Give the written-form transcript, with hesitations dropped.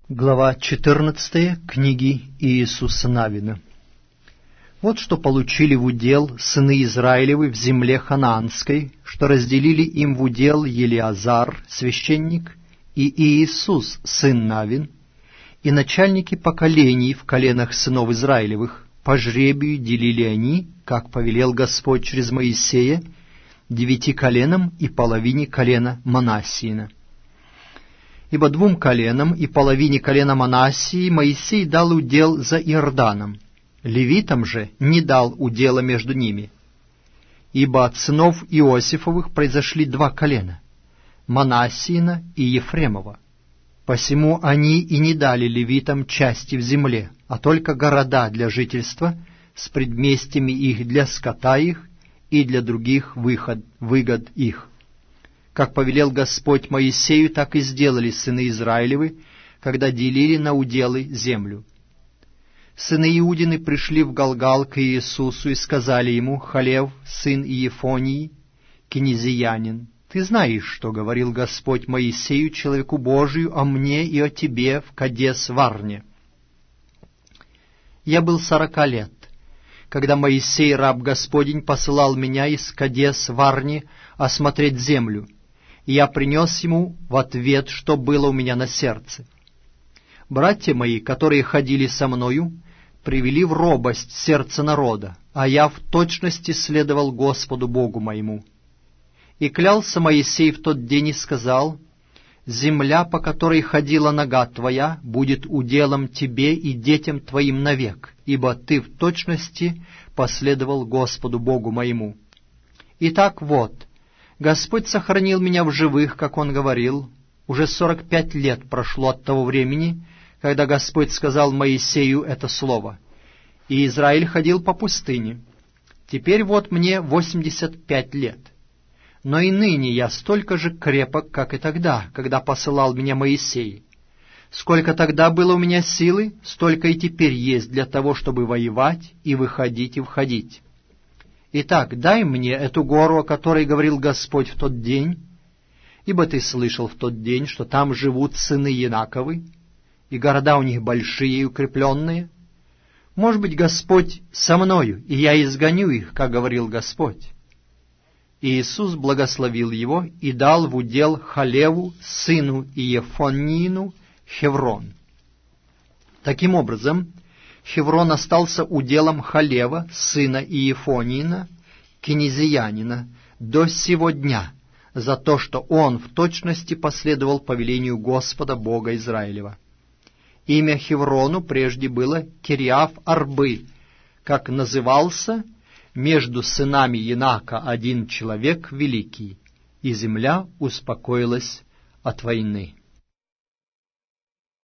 Глава 14 книги Иисуса Навина. Вот что получили в удел сыны Израилевы в земле ханаанской, что разделили им в удел Елиазар, священник, и Иисус, сын Навин, и начальники поколений в коленах сынов Израилевых. По жребию делили они, как повелел Господь через Моисея, 9 коленам и половине колена Манассиина. Ибо 2 коленам и половине колена Манассии Моисей дал удел за Иорданом, левитам же не дал удела между ними. Ибо от сынов Иосифовых произошли 2 колена, Манассиина и Ефремова. Посему они и не дали левитам части в земле, а только города для жительства с предместьями их для скота их и для других выгод их. Как повелел Господь Моисею, так и сделали сыны Израилевы, когда делили на уделы землю. Сыны Иудины пришли в Галгал к Иисусу и сказали ему: «Халев, сын Иефонии, кенезиянин, ты знаешь, что говорил Господь Моисею, человеку Божию, о мне и о тебе в Кадес-Варне. Я был 40 лет, когда Моисей, раб Господень, посылал меня из Кадес-Варни осмотреть землю, и я принес ему в ответ, что было у меня на сердце. Братья мои, которые ходили со мною, привели в робость сердце народа, а я в точности следовал Господу Богу моему. И клялся Моисей в тот день и сказал: земля, по которой ходила нога твоя, будет уделом тебе и детям твоим навек, ибо ты в точности последовал Господу Богу моему. Итак, вот, Господь сохранил меня в живых, как Он говорил. Уже 45 лет прошло от того времени, когда Господь сказал Моисею это слово, и Израиль ходил по пустыне. Теперь вот мне 85 лет. Но и ныне я столько же крепок, как и тогда, когда посылал меня Моисей. Сколько тогда было у меня силы, столько и теперь есть для того, чтобы воевать и выходить и входить. Итак, дай мне эту гору, о которой говорил Господь в тот день, ибо ты слышал в тот день, что там живут сыны Янаковы, и города у них большие и укрепленные. Может быть, Господь со мною, и я изгоню их, как говорил Господь». И Иисус благословил его и дал в удел Халеву, сыну Иефонину, Хеврон. Таким образом, Хеврон остался уделом Халева, сына Иефонина, кенезиянина, до сего дня, за то, что он в точности последовал повелению Господа Бога Израилева. Имя Хеврону прежде было Кириаф-Арбы, как назывался между сынами Янака один человек великий, и земля успокоилась от войны.